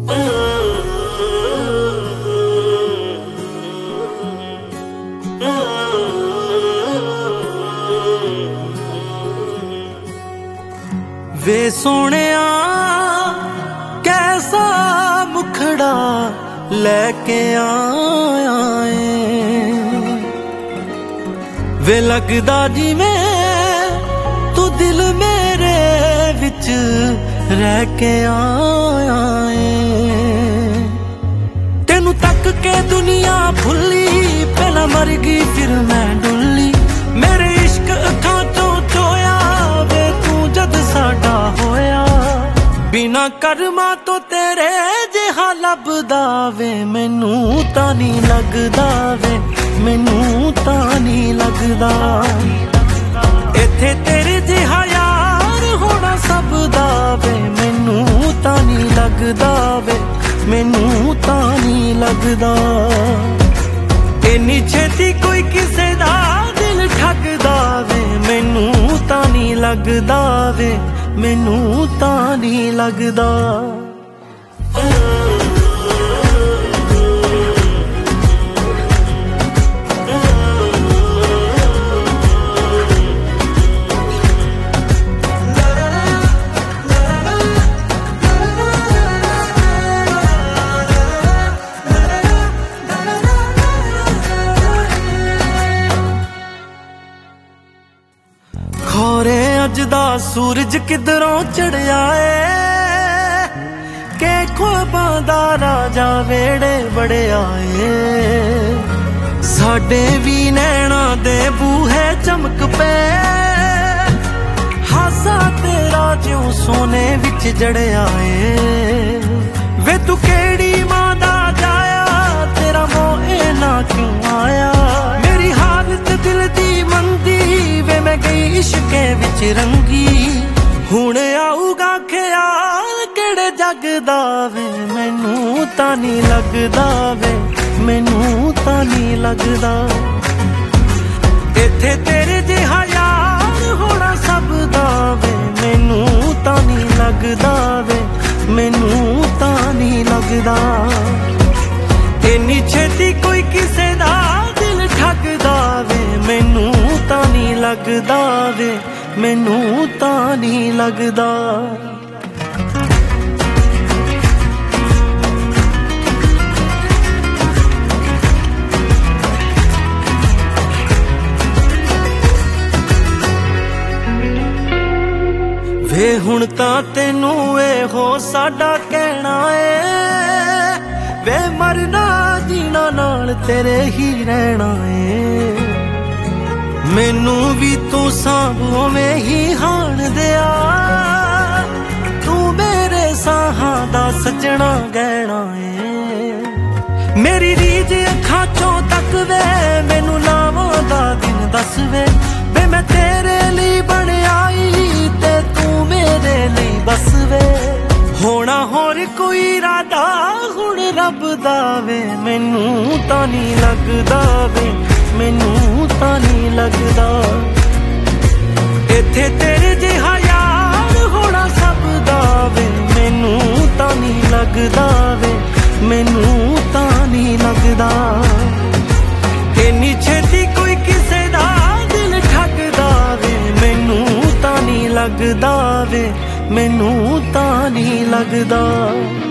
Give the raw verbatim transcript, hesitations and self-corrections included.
वे सोहणिया कैसा मुखड़ा लैके आया है, वे लगदा जिवें तू दिल मेरे विच रह के आया है। तेनू तक के दुनिया भुली, पहला मर गई फिर मैं डुली। मेरे इश्क अखां चों चोया वे तू जद साडा होया। बिना कर्मा तो तेरे जिहा लभदा वे, मैनू तां नी लगदा वे, मैनू तां नी लगदा। इत्थे तेरे जिहा यार होना सब दा वे, मैनू तां नी लगदा वे, मैनू तां नी लगदा। इन्नी छेती कोई किसे दा दिल ठगदा वे, मैनू तां नी लगदा वे, मैनू तां नी लगदा। खोरे अज दा सूरज किधरों चढ़िया है, के ख्वाबां दा राजा वेड़े बड़े आए। साडे भी नैना दे बूहे चमक पे, हासा तेरा ज्यों सोने विच जड़िया है। वे तू केड़ी मां दा जाया, तेरा मोह ना क्यों आया। मेरी हालत दिल दी मंदी वे, मैं गई इश्के विच रंगी। हुण आऊगा ख्याल केड़े जग दा वे, मैनू तां नी लगदा वे, मैनू तां नी लगदा। इत्थे तेरे जिहा यार होना सब दा वे, मैनू तां नी लगदा वे, मैनू तां नी लगदा। इन्नी छेती कोई किसे दा दिल ठगदा वे, मैनू तां नी लगदा वे, मैनू तां नी लगदा। वे हुण तां तैनू एहो साडा कहना है, वे मरना जीना नाल तेरे ही रहना है। मैनू भी तू सांभों में ही हाण दिया, तू मेरे साहां दा सजना गहना है। मेरी रीज अखां चों तक वे, मैनू लावां दा दिन दस वे। वे मैं तेरे लिए बन आई ते तू मेरे लिए बस वे। होना होर कोई इरादा हुण रब दा वे, मैनू तां नी लगदा वे, मैनू तां नी लगदा। इत्थे तेरे जिहा यार होना सब दा वे, मैनू तां नी लगदा वे, मैनू तां नी लगदा। इन्नी छेती कोई किसे दा दिल ठगदा वे, मैनू तां नी लगदा वे, मैनू तां नी लगदा।